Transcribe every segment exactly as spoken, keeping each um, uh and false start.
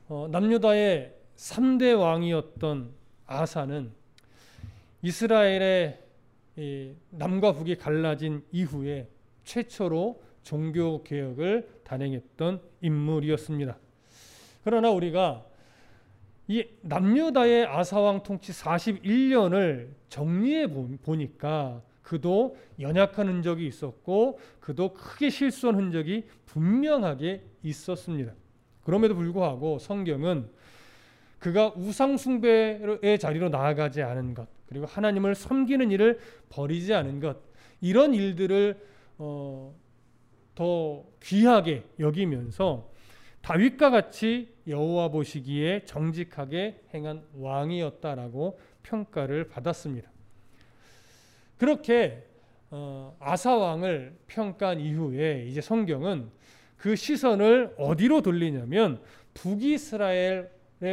어, 남유다의 삼 대 왕이었던 아사는 이스라엘의 이 남과 북이 갈라진 이후에 최초로 종교 개혁을 단행했던 인물이었습니다. 그러나 우리가 이 남유다의 아사왕 통치 사십일 년을 정리해 보니까 그도 연약한 흔적이 있었고 그도 크게 실수한 흔적이 분명하게 있었습니다. 그럼에도 불구하고 성경은 그가 우상 숭배의 자리로 나아가지 않은 것, 그리고 하나님을 섬기는 일을 버리지 않은 것, 이런 일들을 어, 더 귀하게 여기면서 다윗과 같이 여호와 보시기에 정직하게 행한 왕이었다라고 평가를 받았습니다. 그렇게 어, 아사 왕을 평가한 이후에 이제 성경은 그 시선을 어디로 돌리냐면 북이스라엘의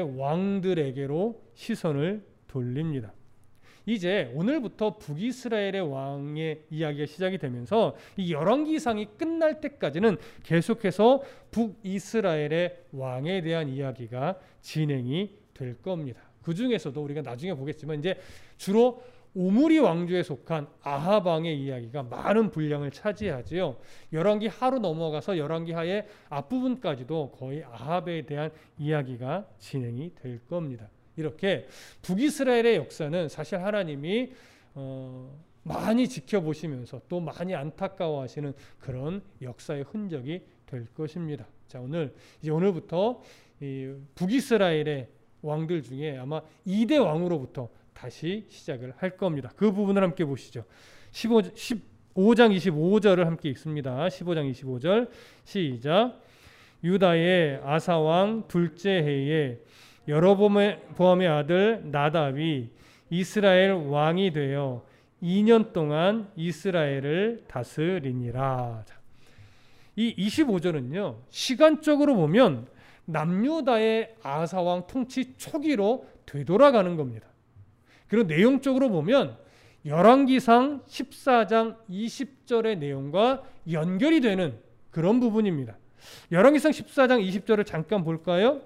왕들에게로 시선을 돌립니다. 이제 오늘부터 북이스라엘의 왕의 이야기가 시작이 되면서 이 열왕기상이 끝날 때까지는 계속해서 북이스라엘의 왕에 대한 이야기가 진행이 될 겁니다. 그 중에서도 우리가 나중에 보겠지만 이제 주로 오므리 왕조에 속한 아합 왕의 이야기가 많은 분량을 차지하지요. 열왕기 하로 넘어가서 열왕기 하의 앞부분까지도 거의 아합에 대한 이야기가 진행이 될 겁니다. 이렇게 북이스라엘의 역사는 사실 하나님이 어, 많이 지켜보시면서 또 많이 안타까워하시는 그런 역사의 흔적이 될 것입니다. 자, 오늘 이제 오늘부터 이 북이스라엘의 왕들 중에 아마 이 대 왕으로부터 다시 시작을 할 겁니다. 그 부분을 함께 보시죠. 십오 장 이십오 절을 함께 읽습니다. 십오 장 이십오 절 시작. 유다의 아사 왕 둘째 해에 여로보암의 아들 나답이 이스라엘 왕이 되어 이 년 동안 이스라엘을 다스리니라. 이 이십오 절은요, 시간적으로 보면 남유다의 아사 왕 통치 초기로 되돌아가는 겁니다. 그리고 내용적으로 보면 열왕기상 십사 장 이십 절의 내용과 연결이 되는 그런 부분입니다. 열왕기상 십사 장 이십 절을 잠깐 볼까요?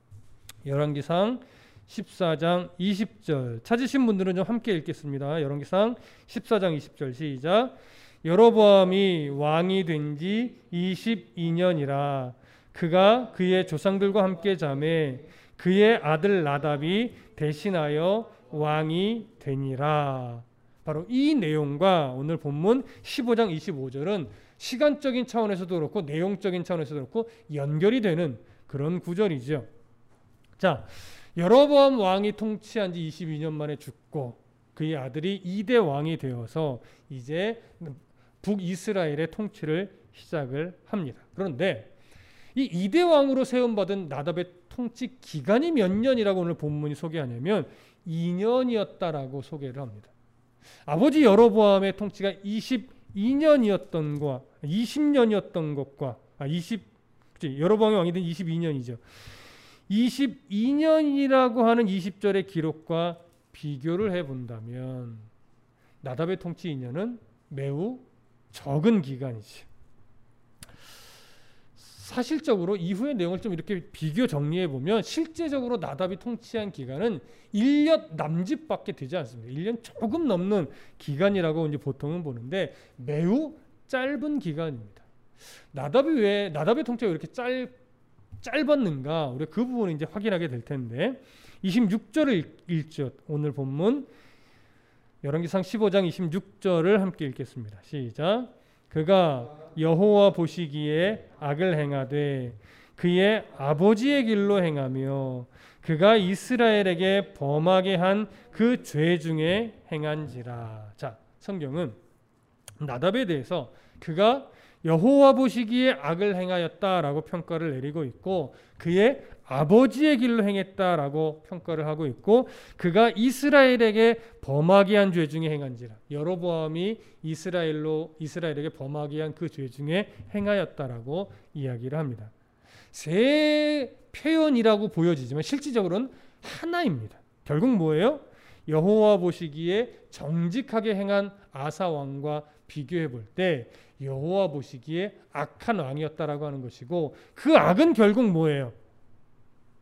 열왕기상 십사 장 이십 절 찾으신 분들은 좀 함께 읽겠습니다. 열왕기상 십사 장 이십 절 시작. 여로보암이 왕이 된 지 이십이 년이라 그가 그의 조상들과 함께 자매 그의 아들 나답이 대신하여 왕이 되니라. 바로 이 내용과 오늘 본문 십오 장 이십오 절은 시간적인 차원에서도 그렇고 내용적인 차원에서도 그렇고 연결이 되는 그런 구절이죠. 자, 여로보암 왕이 통치한 지 이십이 년 만에 죽고 그의 아들이 이 대 왕이 되어서 이제 북이스라엘의 통치를 시작을 합니다. 그런데 이 이 대 왕으로 세움받은 나답의 통치 기간이 몇 년이라고 오늘 본문이 소개하냐면 이 년이었다라고 소개를 합니다. 아버지 여로보암의 통치가 이십이 년이었던 것과 이십 년이었던 것과 아 이십 그치, 여로보암이 왕이 된 이십이 년이죠. 이십이 년이라고 하는 이십 절의 기록과 비교를 해본다면 나답의 통치 이 년은 매우 적은 기간이죠. 사실적으로 이후의 내용을 좀 이렇게 비교 정리해 보면 실제적으로 나답이 통치한 기간은 일 년 남짓밖에 되지 않습니다. 일 년 조금 넘는 기간이라고 이제 보통은 보는데 매우 짧은 기간입니다. 나답이 왜 나답의 통치가 왜 이렇게 짧 짧았는가? 우리가 그 부분을 이제 확인하게 될 텐데 이십육 절을 읽죠. 오늘 본문 열왕기상 십오 장 이십육 절을 함께 읽겠습니다. 시작. 그가 여호와 보시기에 악을 행하되 그의 아버지의 길로 행하며 그가 이스라엘에게 범하게 한 그 죄 중에 행한지라. 자, 성경은 나답에 대해서 그가 여호와 보시기에 악을 행하였다라고 평가를 내리고 있고 그의 아버지의 길로 행했다라고 평가를 하고 있고 그가 이스라엘에게 범하게 한 죄 중에 행한지라. 여로보암이 이스라엘로 이스라엘에게 범하게 한 그 죄 중에 행하였다라고 이야기를 합니다. 세 표현이라고 보여지지만 실질적으로는 하나입니다. 결국 뭐예요? 여호와 보시기에 정직하게 행한 아사 왕과 비교해 볼 때 여호와 보시기에 악한 왕이었다라고 하는 것이고 그 악은 결국 뭐예요?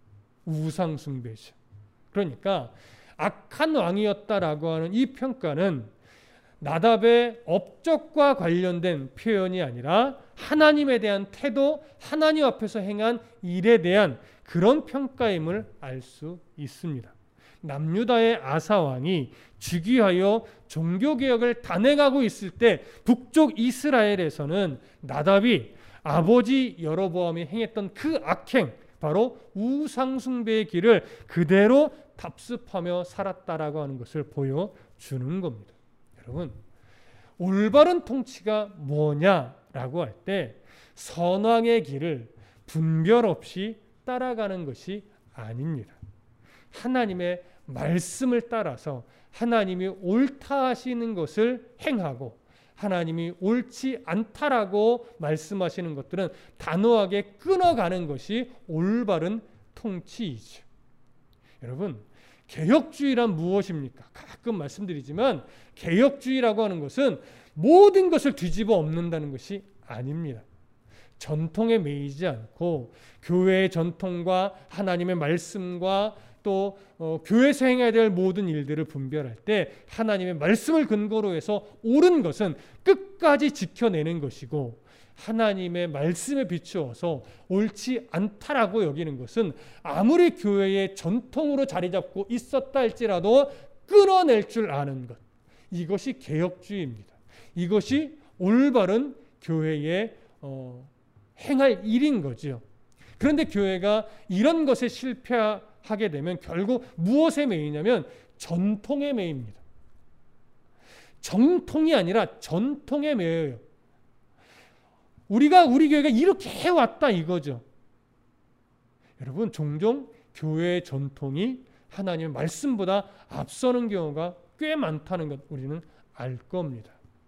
우상 숭배죠. 그러니까 악한 왕이었다라고 하는 이 평가는 나답의 업적과 관련된 표현이 아니라 하나님에 대한 태도, 하나님 앞에서 행한 일에 대한 그런 평가임을 알 수 있습니다. 남유다의 아사 왕이 즉위하여 종교개혁을 단행하고 있을 때 북쪽 이스라엘에서는 나답이 아버지 여로보암이 행했던 그 악행, 바로 우상숭배의 길을 그대로 답습하며 살았다라고 하는 것을 보여주는 겁니다. 여러분, 올바른 통치가 뭐냐라고 할 때 선왕의 길을 분별 없이 따라가는 것이 아닙니다. 하나님의 말씀을 따라서 하나님이 옳다 하시는 것을 행하고 하나님이 옳지 않다라고 말씀하시는 것들은 단호하게 끊어가는 것이 올바른 통치이죠. 여러분, 개혁주의란 무엇입니까? 가끔 말씀드리지만 개혁주의라고 하는 것은 모든 것을 뒤집어 엎는다는 것이 아닙니다. 전통에 매이지 않고 교회의 전통과 하나님의 말씀과 또 어, 교회에서 행해야 될 모든 일들을 분별할 때 하나님의 말씀을 근거로 해서 옳은 것은 끝까지 지켜내는 것이고 하나님의 말씀에 비추어서 옳지 않다라고 여기는 것은 아무리 교회의 전통으로 자리 잡고 있었다 할지라도 끊어낼 줄 아는 것, 이것이 개혁주의입니다. 이것이 올바른 교회의 어, 행할 일인 거죠. 그런데 교회가 이런 것에 실패하게 되면 결국 무엇에 매이냐면 전통에 매입니다. 정통이 아니라 전통에 매여요. 우리가 우리 교회가 이렇게 해왔다 이거죠. 여러분, 종종 교회의 전통이 하나님의 말씀보다 앞서는 경우가 꽤 많다는 것 우리는 알 겁니다.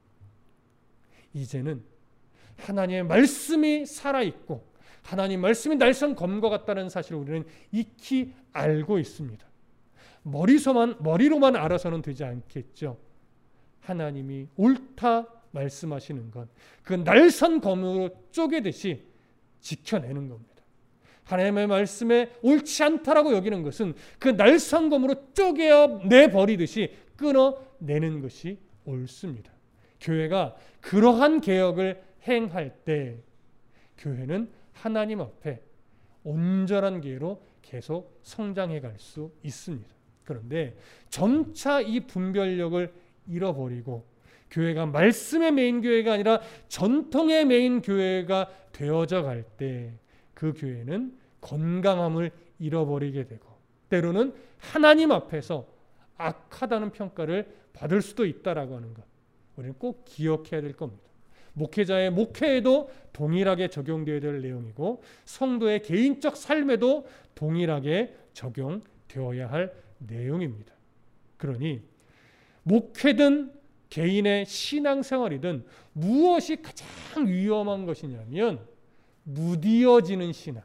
이제는 하나님의 말씀이 살아있고 하나님 말씀이 날선 검과 같다는 사실을 우리는 익히 알고 있습니다. 머리서만, 머리로만 알아서는 되지 않겠죠. 하나님이 옳다 말씀하시는 건 그 날선 검으로 쪼개듯이 지켜내는 겁니다. 하나님의 말씀에 옳지 않다라고 여기는 것은 그 날선 검으로 쪼개내버리듯이 끊어내는 것이 옳습니다. 교회가 그러한 개혁을 행할 때 교회는 하나님 앞에 온전한 교회로 계속 성장해 갈 수 있습니다. 그런데 점차 이 분별력을 잃어버리고 교회가 말씀의 메인 교회가 아니라 전통의 메인 교회가 되어져 갈 때 그 교회는 건강함을 잃어버리게 되고 때로는 하나님 앞에서 악하다는 평가를 받을 수도 있다라고 하는 것 우리는 꼭 기억해야 될 겁니다. 목회자의 목회에도 동일하게 적용되어야 될 내용이고 성도의 개인적 삶에도 동일하게 적용되어야 할 내용입니다. 그러니 목회든 개인의 신앙생활이든 무엇이 가장 위험한 것이냐면 무디어지는 신앙.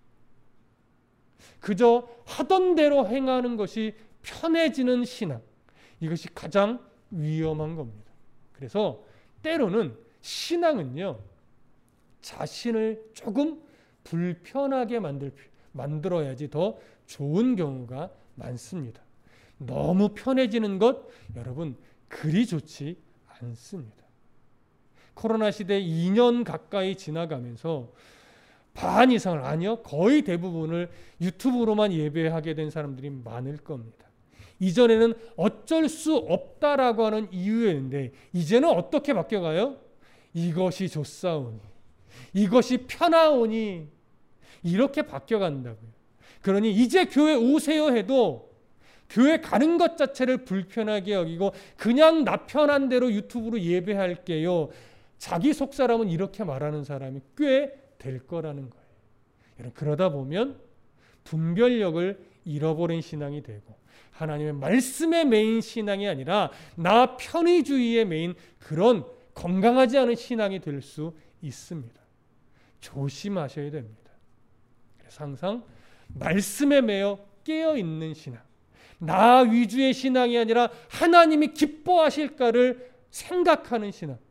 그저 하던 대로 행하는 것이 편해지는 신앙. 이것이 가장 위험한 겁니다. 그래서 때로는 신앙은요, 자신을 조금 불편하게 만들, 만들어야지 더 좋은 경우가 많습니다. 너무 편해지는 것, 여러분, 그리 좋지 않습니다. 코로나 시대 이 년 가까이 지나가면서 반 이상을, 아니요, 거의 대부분을 유튜브로만 예배하게 된 사람들이 많을 겁니다. 이전에는 어쩔 수 없다라고 하는 이유였는데 이제는 어떻게 바뀌어가요? 이것이 좋사오니, 이것이 편하오니, 이렇게 바뀌어간다고요. 그러니 이제 교회 오세요 해도 교회 가는 것 자체를 불편하게 여기고 그냥 나 편한 대로 유튜브로 예배할게요. 자기 속사람은 이렇게 말하는 사람이 꽤 될 거라는 거예요. 여러분, 그러다 보면 분별력을 잃어버린 신앙이 되고 하나님의 말씀의 메인 신앙이 아니라 나 편의주의의 메인 그런 건강하지 않은 신앙이 될 수 있습니다. 조심하셔야 됩니다. 그래서 항상 말씀에 매여 깨어있는 신앙, 나 위주의 신앙이 아니라 하나님이 기뻐하실까를 생각하는 신앙,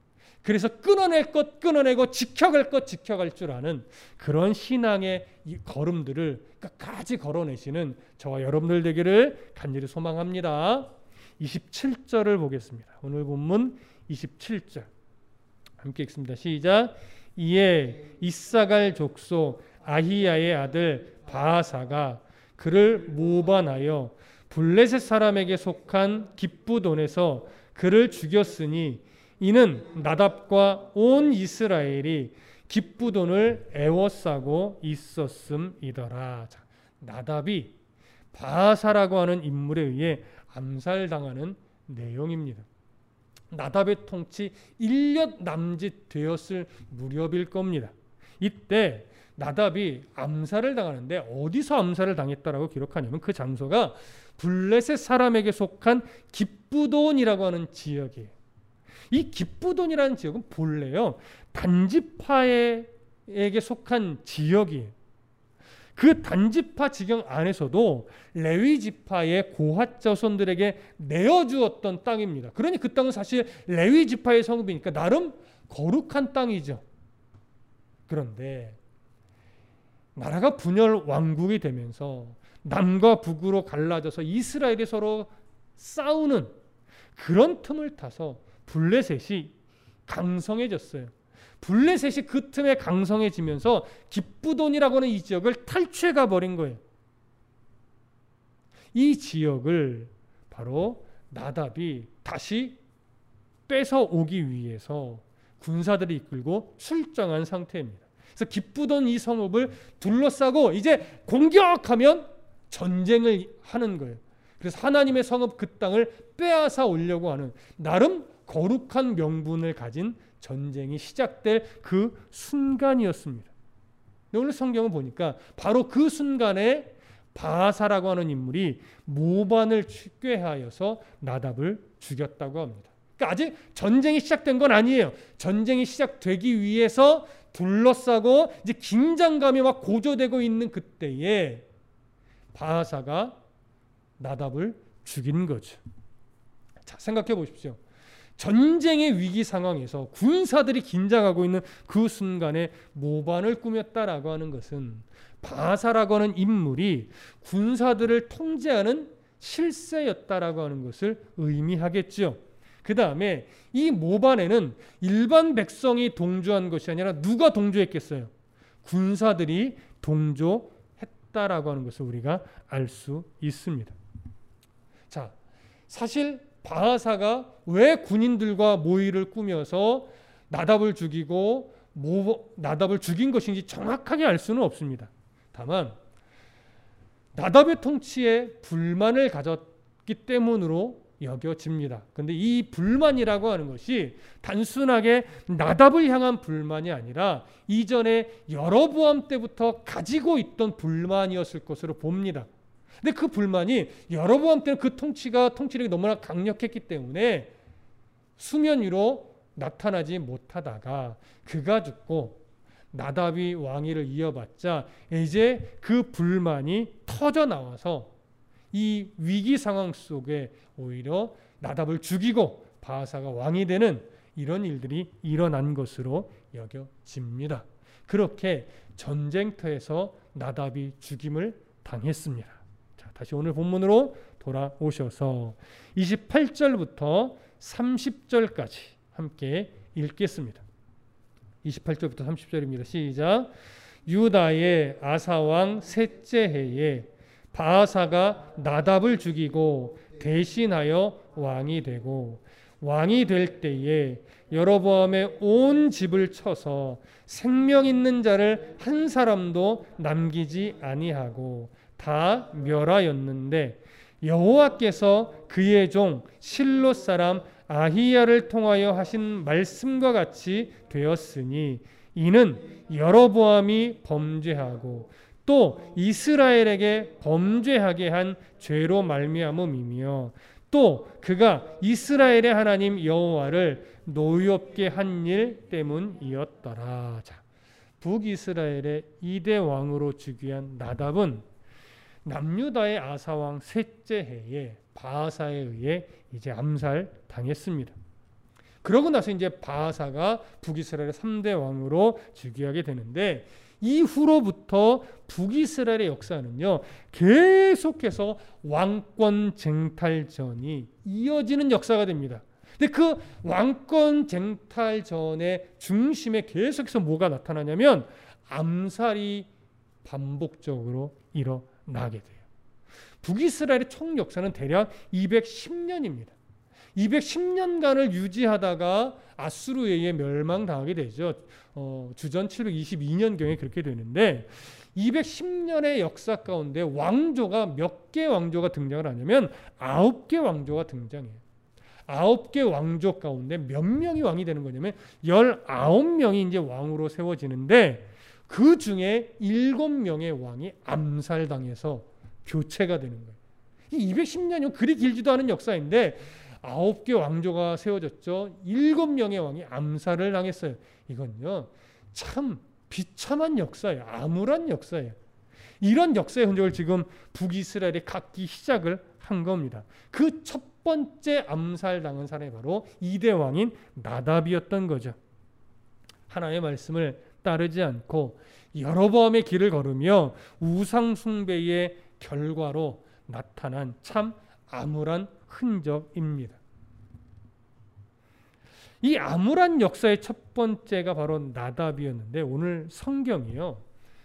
그래서 끊어낼 것 끊어내고 지켜갈 것 지켜갈 줄 아는 그런 신앙의 이 걸음들을 끝까지 걸어내시는 저와 여러분들 되기를 간절히 소망합니다. 이십칠 절을 보겠습니다. 오늘 본문 이십칠 절 함께 읽습니다. 시작. 이에 이사갈 족속 아히야의 아들 바아사가 그를 모반하여 블레셋 사람에게 속한 기브돈에서 그를 죽였으니 이는 나답과 온 이스라엘이 기브돈을 애워싸고 있었음이더라. 자, 나답이 바아사라고 하는 인물에 의해 암살당하는 내용입니다. 나답의 통치 일 년 남짓 되었을 무렵일 겁니다. 이때 나답이 암살을 당하는데 어디서 암살을 당했다라고 기록하냐면 그 장소가 블레셋 사람에게 속한 기브돈이라고 하는 지역이에요. 이 기브돈이라는 지역은 본래요 단지파에게 속한 지역이에요. 그 단지파 지경 안에서도 레위 지파의 고핫 자손들에게 내어주었던 땅입니다. 그러니 그 땅은 사실 레위 지파의 성읍이니까 나름 거룩한 땅이죠. 그런데 나라가 분열 왕국이 되면서 남과 북으로 갈라져서 이스라엘이 서로 싸우는 그런 틈을 타서 블레셋이 강성해졌어요. 블레셋이 그 틈에 강성해지면서 기브돈이라고 하는 이 지역을 탈취해 가버린 거예요. 이 지역을 바로 나답이 다시 뺏어오기 위해서 군사들이 이끌고 출정한 상태입니다. 그래서 기브돈 이 성읍을 둘러싸고 이제 공격하면 전쟁을 하는 거예요. 그래서 하나님의 성읍 그 땅을 빼앗아 오려고 하는 나름 거룩한 명분을 가진 전쟁이 시작될 그 순간이었습니다. 오늘 성경을 보니까 바로 그 순간에 바아사라고 하는 인물이 모반을 꾀하여서 나답을 죽였다고 합니다. 그러니까 아직 전쟁이 시작된 건 아니에요. 전쟁이 시작되기 위해서 둘러싸고 이제 긴장감이 막 고조되고 있는 그때에 바아사가 나답을 죽인 거죠. 자, 생각해 보십시오. 전쟁의 위기 상황에서 군사들이 긴장하고 있는 그 순간에 모반을 꾸몄다라고 하는 것은 바아사라고 하는 인물이 군사들을 통제하는 실세였다라고 하는 것을 의미하겠죠. 그 다음에 이 모반에는 일반 백성이 동조한 것이 아니라 누가 동조했겠어요? 군사들이 동조했다라고 하는 것을 우리가 알 수 있습니다. 자, 사실 바아사가 왜 군인들과 모의를 꾸며서 나답을 죽이고 모, 나답을 죽인 것인지 정확하게 알 수는 없습니다. 다만 나답의 통치에 불만을 가졌기 때문으로 여겨집니다. 그런데 이 불만이라고 하는 것이 단순하게 나답을 향한 불만이 아니라 이전에 여로보암 때부터 가지고 있던 불만이었을 것으로 봅니다. 근데 그 불만이 여로보암 때는 그 통치가 통치력이 너무나 강력했기 때문에 수면 위로 나타나지 못하다가 그가 죽고 나답이 왕위를 이어받자 이제 그 불만이 터져 나와서 이 위기 상황 속에 오히려 나답을 죽이고 바아사가 왕이 되는 이런 일들이 일어난 것으로 여겨집니다. 그렇게 전쟁터에서 나답이 죽임을 당했습니다. 자, 다시 오늘 본문으로 돌아오셔서 이십팔 절부터 삼십 절까지 함께 읽겠습니다. 이십팔 절부터 삼십 절입니다. 시작. 유다의 아사왕 셋째 해에 바아사가 나답을 죽이고 대신하여 왕이 되고 왕이 될 때에 여로보암의 온 집을 쳐서 생명 있는 자를 한 사람도 남기지 아니하고 다 멸하였는데 여호와께서 그의 종 실로 사람 아히야를 통하여 하신 말씀과 같이 되었으니 이는 여로보암이 범죄하고 또 이스라엘에게 범죄하게 한 죄로 말미암음이며 또 그가 이스라엘의 하나님 여호와를 노엽게 한 일 때문이었더라. 자, 북이스라엘의 이대 왕으로 즉위한 나답은 남유다의 아사왕 셋째 해에 바아사에 의해 이제 암살 당했습니다. 그러고 나서 이제 바하사가 북이스라엘의 삼 대 왕으로 즉위하게 되는데, 이후로부터 북이스라엘의 역사는요 계속해서 왕권 쟁탈전이 이어지는 역사가 됩니다. 근데 그 왕권 쟁탈전의 중심에 계속해서 뭐가 나타나냐면 암살이 반복적으로 일어나게 돼요. 북이스라엘의 총 역사는 대략 이백십 년입니다. 이백십 년간을 유지하다가 아수르에 의해 멸망당하게 되죠. 어, 주전 칠백이십이 년경에 그렇게 되는데, 이백십 년의 역사 가운데 왕조가 몇 개 왕조가 등장을 하냐면 아홉 개 왕조가 등장해요. 아홉 개 왕조 가운데 몇 명이 왕이 되는 거냐면 열아홉 명이 이제 왕으로 세워지는데, 그 중에 일곱 명의 왕이 암살당해서 교체가 되는 거예요. 이 이백십 년이면 그리 길지도 않은 역사인데 아홉 개 왕조가 세워졌죠. 일곱 명의 왕이 암살을 당했어요. 이건요 참 비참한 역사예요. 암울한 역사예요. 이런 역사의 흔적을 지금 북이스라엘이 갖기 시작을 한 겁니다. 그 첫 번째 암살당한 사람이 바로 이 대 왕인 나답이었던 거죠. 하나님의 말씀을 따르지 않고 여로보암의 길을 걸으며 우상 숭배의 결과로 나타난 참 암울한 흔적입니다. 이 암울한 역사의 첫 번째가 바로 나답이었는데, 오늘 성경이요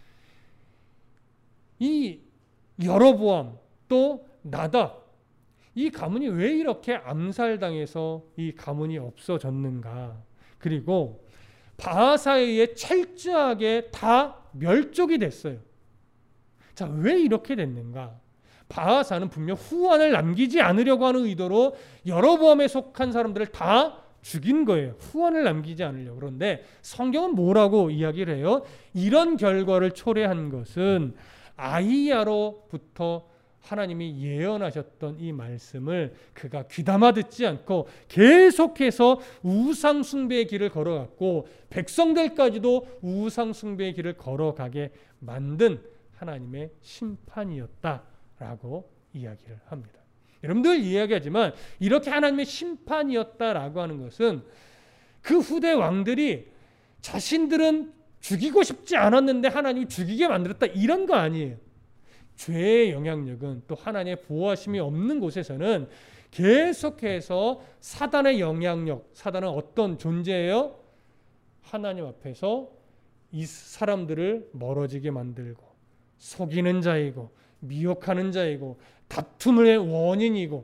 이 여로보암 또 나답, 이 가문이 왜 이렇게 암살당해서 이 가문이 없어졌는가, 그리고 바하사에 의해 철저하게 다 멸족이 됐어요. 자, 왜 이렇게 됐는가? 바하사는 분명 후환을 남기지 않으려고 하는 의도로 여로보암에 속한 사람들을 다 죽인 거예요. 후환을 남기지 않으려고. 그런데 성경은 뭐라고 이야기를 해요? 이런 결과를 초래한 것은 아히야로부터 하나님이 예언하셨던 이 말씀을 그가 귀담아 듣지 않고 계속해서 우상 숭배의 길을 걸어갔고, 백성들까지도 우상 숭배의 길을 걸어가게 만든 하나님의 심판이었다라고 이야기를 합니다. 여러분들 이야기하지만 이렇게 하나님의 심판이었다라고 하는 것은 그 후대 왕들이 자신들은 죽이고 싶지 않았는데 하나님이 죽이게 만들었다, 이런 거 아니에요. 죄의 영향력은, 또 하나님의 보호하심이 없는 곳에서는 계속해서 사단의 영향력, 사단은 어떤 존재예요? 하나님 앞에서 이 사람들을 멀어지게 만들고 속이는 자이고 미혹하는 자이고 다툼의 원인이고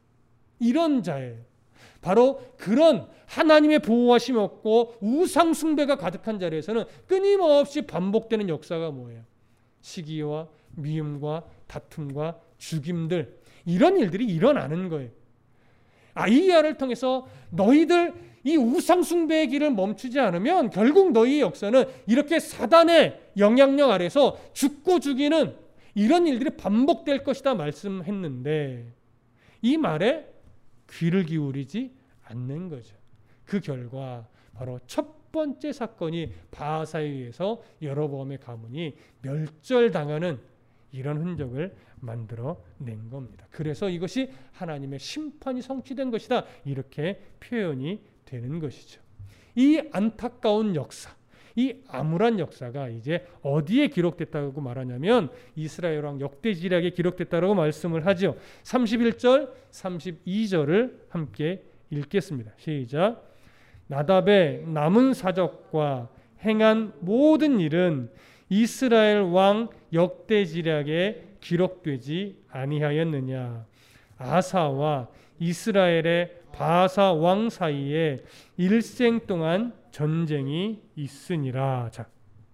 이런 자예요. 바로 그런 하나님의 보호하심이 없고 우상 숭배가 가득한 자리에서는 끊임없이 반복되는 역사가 뭐예요? 시기와 미움과 다툼과 죽임들, 이런 일들이 일어나는 거예요. 아히야를 통해서 너희들 이 우상 숭배의 길을 멈추지 않으면 결국 너희의 역사는 이렇게 사단의 영향력 아래서 죽고 죽이는 이런 일들이 반복될 것이다 말씀했는데, 이 말에 귀를 기울이지 않는 거죠. 그 결과 바로 첫 번째 사건이 바하사에 의해서 여로보암의 가문이 멸절당하는 이런 흔적을 만들어낸 겁니다. 그래서 이것이 하나님의 심판이 성취된 것이다, 이렇게 표현이 되는 것이죠. 이 안타까운 역사, 이 암울한 역사가 이제 어디에 기록됐다고 말하냐면 이스라엘 왕 역대지략에 기록됐다고 말씀을 하죠. 삼십일 절, 삼십이 절을 함께 읽겠습니다. 시작. 나답의 남은 사적과 행한 모든 일은 이스라엘 왕 역대지략에 기록되지 아니하였느냐. 아사와 이스라엘의 바하사 왕 사이에 일생 동안 전쟁이 있으니라. 자,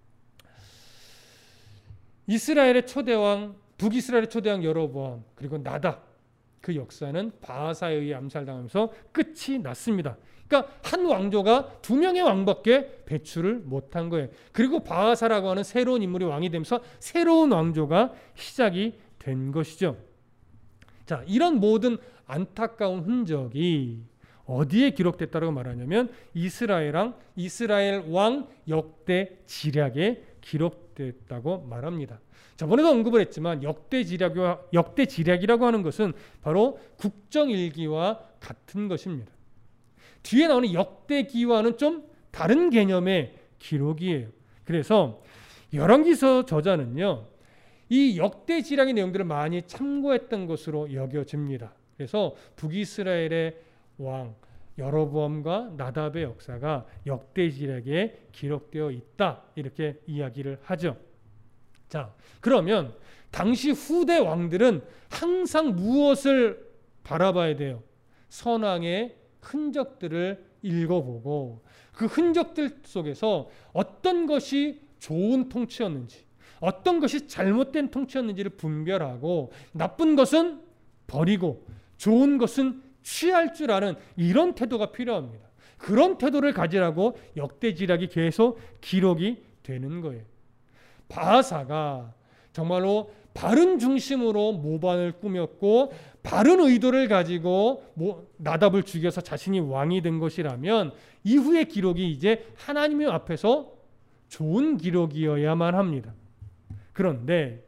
이스라엘의 초대왕, 북이스라엘의 초대왕 여로보암 그리고 나답, 그 역사는 바하사에 의해 암살당하면서 끝이 났습니다. 그러니까 한 왕조가 두 명의 왕밖에 배출을 못한 거예요. 그리고 바하사라고 하는 새로운 인물이 왕이 되면서 새로운 왕조가 시작이 된 것이죠. 자, 이런 모든 안타까운 흔적이 어디에 기록됐다고 말하냐면 이스라엘 왕, 이스라엘 왕 역대 지략에 기록됐다고 말합니다. 저번에도 언급을 했지만 역대 지략과 역대 지략이라고 하는 것은 바로 국정일기와 같은 것입니다. 뒤에 나오는 역대기와는 좀 다른 개념의 기록이에요. 그래서 열왕기서 저자는요, 이 역대지략의 내용들을 많이 참고했던 것으로 여겨집니다. 그래서 북이스라엘의 왕 여로보암과 나답의 역사가 역대지략에 기록되어 있다, 이렇게 이야기를 하죠. 자, 그러면 당시 후대 왕들은 항상 무엇을 바라봐야 돼요? 선왕의 흔적들을 읽어보고 그 흔적들 속에서 어떤 것이 좋은 통치였는지, 어떤 것이 잘못된 통치였는지를 분별하고 나쁜 것은 버리고 좋은 것은 취할 줄 아는 이런 태도가 필요합니다. 그런 태도를 가지라고 역대지략이 계속 기록이 되는 거예요. 바하사가 정말로 바른 중심으로 모반을 꾸몄고 바른 의도를 가지고 나답을 죽여서 자신이 왕이 된 것이라면 이후의 기록이 이제 하나님의 앞에서 좋은 기록이어야만 합니다. 그런데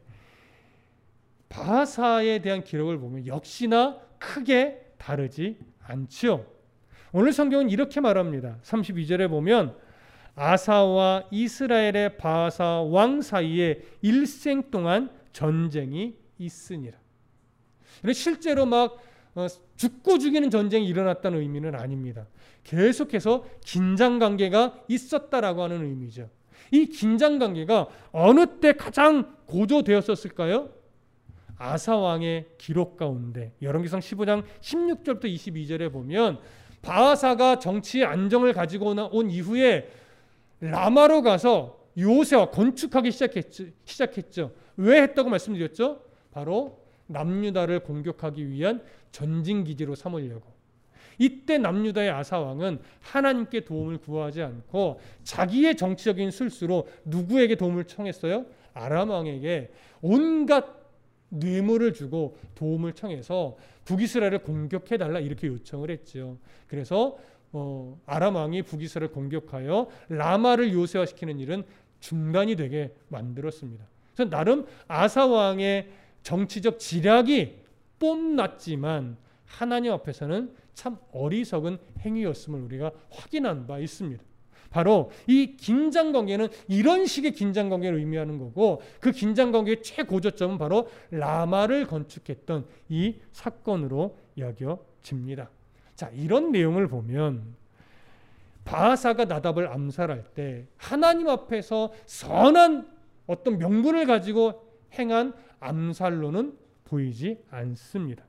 바하사에 대한 기록을 보면 역시나 크게 다르지 않죠. 오늘 성경은 이렇게 말합니다. 삼십이 절에 보면 아사와 이스라엘의 바하사 왕 사이에 일생 동안 전쟁이 있으니라. 실제로 막 죽고 죽이는 전쟁이 일어났다는 의미는 아닙니다. 계속해서 긴장관계가 있었다라고 하는 의미죠. 이 긴장관계가 어느 때 가장 고조되었었을까요? 아사왕의 기록 가운데 열왕기상 십오 장 십육 절부터 이십이 절에 보면 바하사가 정치의 안정을 가지고 온 이후에 라마로 가서 요새와 건축하기 시작했죠. 시작했죠. 왜 했다고 말씀드렸죠? 바로 남유다를 공격하기 위한 전진기지로 삼으려고. 이때 남유다의 아사왕은 하나님께 도움을 구하지 않고 자기의 정치적인 술수로 누구에게 도움을 청했어요? 아람 왕에게 온갖 뇌물을 주고 도움을 청해서 북이스라엘을 공격해달라 이렇게 요청을 했죠. 그래서 어, 아람 왕이 북이스라엘을 공격하여 라마를 요새화시키는 일은 중단이 되게 만들었습니다. 그래서 나름 아사 왕의 정치적 지략이 뽐났지만 하나님 앞에서는 참 어리석은 행위였음을 우리가 확인한 바 있습니다. 바로 이 긴장관계는 이런 식의 긴장관계를 의미하는 거고 그 긴장관계의 최고조점은 바로 라마를 건축했던 이 사건으로 여겨집니다. 자, 이런 내용을 보면 바하사가 나답을 암살할 때 하나님 앞에서 선한 어떤 명분을 가지고 행한 암살로는 보이지 않습니다.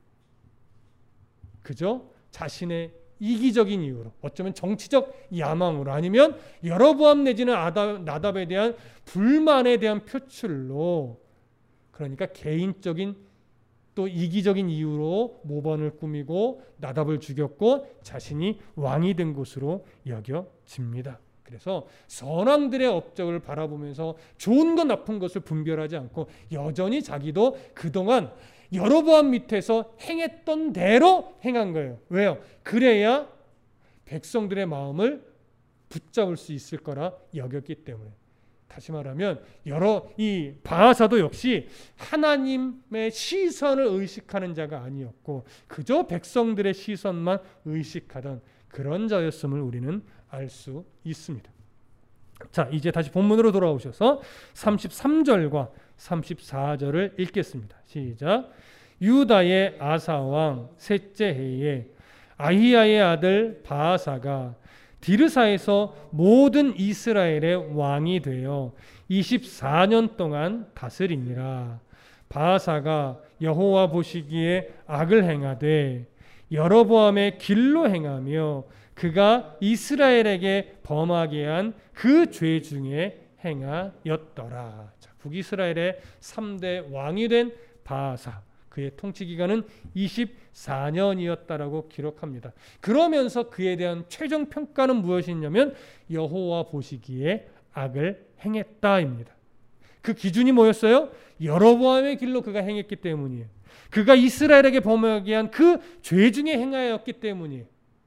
그저 자신의 이기적인 이유로, 어쩌면 정치적 야망으로, 아니면 여로보암 내지는 나답에 대한 불만에 대한 표출로, 그러니까 개인적인 또 이기적인 이유로 모반을 꾸미고 나답을 죽였고 자신이 왕이 된 것으로 여겨집니다. 그래서 선왕들의 업적을 바라보면서 좋은 것 나쁜 것을 분별하지 않고 여전히 자기도 그동안 여로보암 밑에서 행했던 대로 행한 거예요. 왜요? 그래야 백성들의 마음을 붙잡을 수 있을 거라 여겼기 때문에. 다시 말하면 여러 이 바하사도 역시 하나님의 시선을 의식하는 자가 아니었고 그저 백성들의 시선만 의식하던 그런 자였음을 우리는 알 수 있습니다. 자, 이제 다시 본문으로 돌아오셔서 삼십삼 절과 삼십사 절을 읽겠습니다. 시작. 유다의 아사왕 셋째 해에 아히야의 아들 바하사가 디르사에서 모든 이스라엘의 왕이 되어 이십사 년 동안 다스리니라. 바하사가 여호와 보시기에 악을 행하되 여로보암의 길로 행하며 그가 이스라엘에게 범하게 한 그 죄 중에 행하였더라. 자, 북이스라엘의 삼 대 왕이 된 바하사, 그의 통치 기간은 이십사 년이었다라고 기록합니다. 그러면서 그에 대한 최종 평가는 무엇이냐면 여호와 보시기에 악을 행했다입니다. 그 기준이 뭐였어요? 여로보암의 길로 그가 행했기 때문이에요. 그가 이스라엘에게 범하게 한 그 죄 중에 행하였기 때문이에요.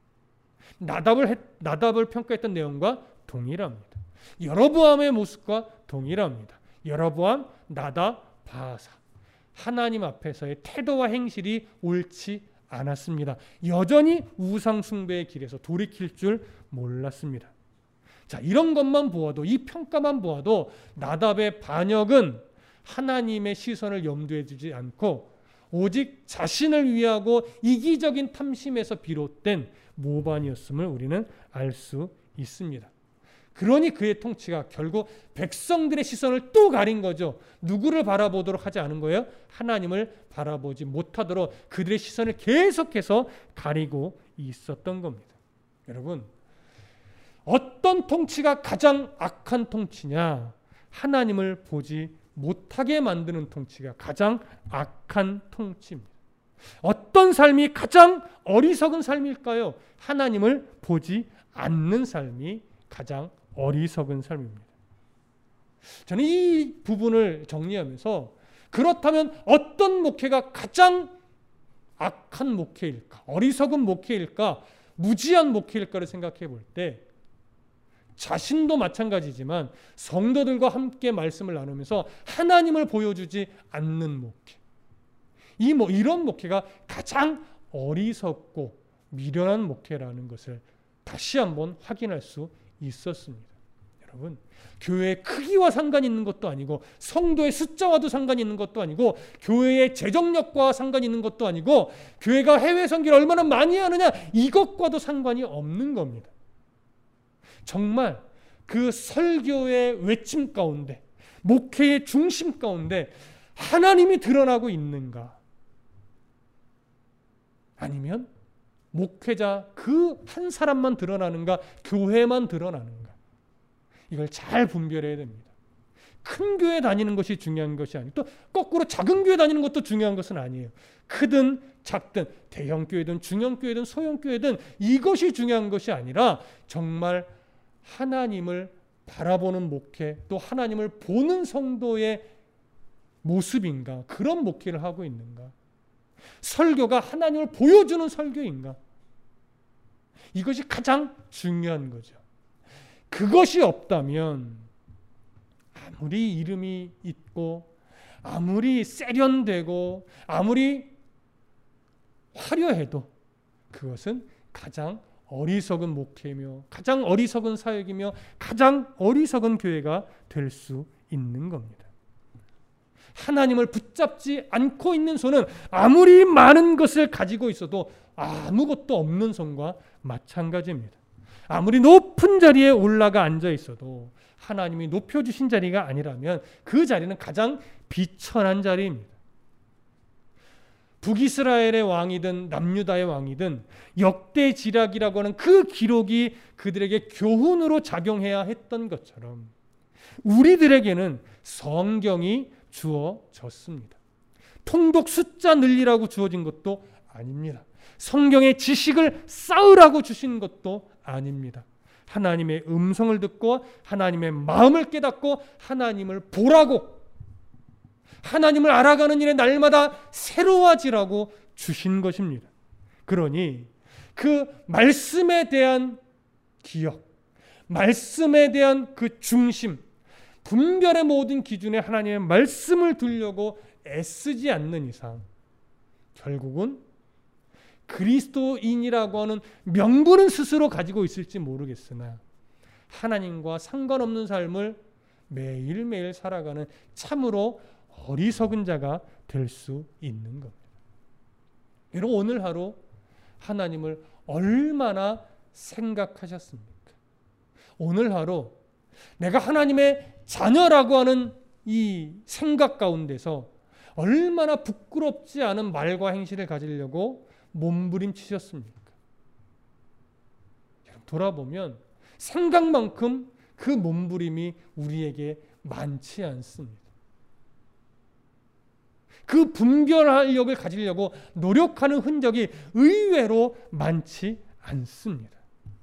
나답을 했, 나답을 평가했던 내용과 동일합니다. 여로보암의 모습과 동일합니다. 여로보암, 나답, 바하사. 하나님 앞에서의 태도와 행실이 옳지 않았습니다. 여전히 우상 숭배의 길에서 돌이킬 줄 몰랐습니다. 자, 이런 것만 보아도, 이 평가만 보아도 나답의 반역은 하나님의 시선을 염두에 두지 않고 오직 자신을 위하고 이기적인 탐심에서 비롯된 모반이었음을 우리는 알 수 있습니다. 그러니 그의 통치가 결국 백성들의 시선을 또 가린 거죠. 누구를 바라보도록 하지 않은 거예요? 하나님을 바라보지 못하도록 그들의 시선을 계속해서 가리고 있었던 겁니다. 여러분, 어떤 통치가 가장 악한 통치냐? 하나님을 보지 못하게 만드는 통치가 가장 악한 통치입니다. 어떤 삶이 가장 어리석은 삶일까요? 하나님을 보지 않는 삶이 가장 어리석은 삶입니다. 저는 이 부분을 정리하면서 그렇다면 어떤 목회가 가장 악한 목회일까? 어리석은 목회일까? 무지한 목회일까를 생각해 볼 때 자신도 마찬가지지만 성도들과 함께 말씀을 나누면서 하나님을 보여주지 않는 목회, 이 뭐 이런 목회가 가장 어리석고 미련한 목회라는 것을 다시 한번 확인할 수 있었습니다. 여러분, 교회의 크기와 상관이 있는 것도 아니고 성도의 숫자와도 상관이 있는 것도 아니고 교회의 재정력과 상관이 있는 것도 아니고 교회가 해외 선교를 얼마나 많이 하느냐 이것과도 상관이 없는 겁니다. 정말 그 설교의 외침 가운데, 목회의 중심 가운데 하나님이 드러나고 있는가? 아니면 목회자 그 한 사람만 드러나는가? 교회만 드러나는가? 이걸 잘 분별해야 됩니다. 큰 교회 다니는 것이 중요한 것이 아니고 또 거꾸로 작은 교회 다니는 것도 중요한 것은 아니에요. 크든 작든 대형 교회든 중형 교회든 소형 교회든 이것이 중요한 것이 아니라 정말 하나님을 바라보는 목회, 또 하나님을 보는 성도의 모습인가? 그런 목회를 하고 있는가? 설교가 하나님을 보여주는 설교인가? 이것이 가장 중요한 거죠. 그것이 없다면 아무리 이름이 있고 아무리 세련되고 아무리 화려해도 그것은 가장 어리석은 목회며 가장 어리석은 사역이며 가장 어리석은 교회가 될 수 있는 겁니다. 하나님을 붙잡지 않고 있는 손은 아무리 많은 것을 가지고 있어도 아무것도 없는 손과 마찬가지입니다. 아무리 높은 자리에 올라가 앉아 있어도 하나님이 높여주신 자리가 아니라면 그 자리는 가장 비천한 자리입니다. 북이스라엘의 왕이든 남유다의 왕이든 역대지략이라고 하는 그 기록이 그들에게 교훈으로 작용해야 했던 것처럼 우리들에게는 성경이 주어졌습니다. 통독 숫자 늘리라고 주어진 것도 아닙니다. 성경의 지식을 쌓으라고 주신 것도 아닙니다. 하나님의 음성을 듣고 하나님의 마음을 깨닫고 하나님을 보라고, 하나님을 알아가는 일에 날마다 새로워지라고 주신 것입니다. 그러니 그 말씀에 대한 기억, 말씀에 대한 그 중심, 분별의 모든 기준에 하나님의 말씀을 두려고 애쓰지 않는 이상 결국은 그리스도인이라고 하는 명분은 스스로 가지고 있을지 모르겠으나 하나님과 상관없는 삶을 매일매일 살아가는 참으로 어리석은 자가 될 수 있는 겁니다. 여러분, 오늘 하루 하나님을 얼마나 생각하셨습니까? 오늘 하루 내가 하나님의 자녀라고 하는 이 생각 가운데서 얼마나 부끄럽지 않은 말과 행실을 가지려고 몸부림치셨습니까? 돌아보면 생각만큼 그 몸부림이 우리에게 많지 않습니다. 그 분별력을 가지려고 노력하는 흔적이 의외로 많지 않습니다.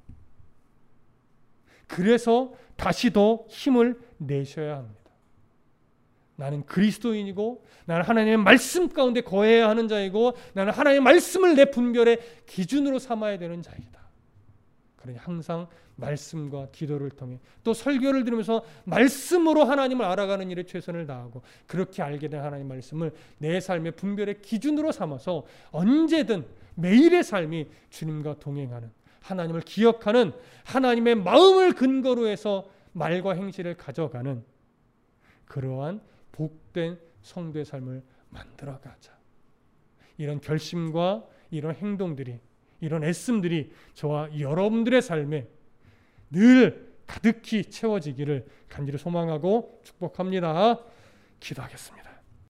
그래서 다시 더 힘을 내셔야 합니다. 나는 그리스도인이고 나는 하나님의 말씀 가운데 거해야 하는 자이고 나는 하나님의 말씀을 내 분별의 기준으로 삼아야 되는 자이다. 그러니 항상 말씀과 기도를 통해 또 설교를 들으면서 말씀으로 하나님을 알아가는 일에 최선을 다하고 그렇게 알게 된 하나님의 말씀을 내 삶의 분별의 기준으로 삼아서 언제든 매일의 삶이 주님과 동행하는, 하나님을 기억하는, 하나님의 마음을 근거로 해서 말과 행실을 가져가는 그러한 복된 성도의 삶을 만들어가자. 이런 결심과 이런 행동들이, 이런 애씀들이 저와 여러분들의 삶에 늘 가득히 채워지기를 간절히 소망하고 축복합니다. 기도하겠습니다.